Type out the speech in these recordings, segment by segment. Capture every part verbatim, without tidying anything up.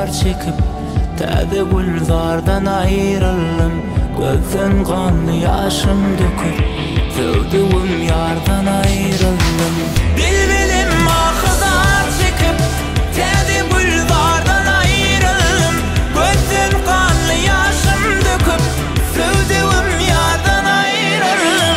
zar çekip täze gulzardan ayrıldım. Gözden kanlı yaşım döküp sevdiğim yardan ayrıldım. Bilmedim ahzar çekip täze gulzardan ayrıldım. Gözden kanlı yaşım döküp sevdiğim yardan ayrıldım.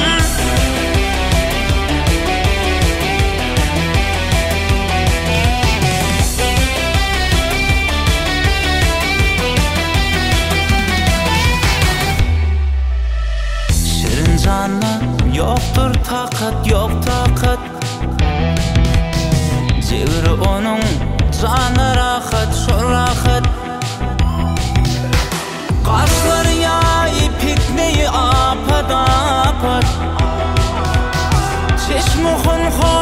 Canım yoktur takat, yok takat. Cevri onun canı rahat, şu rahat. Kaşları yayı pikneyi apat apat. Çeşmuhun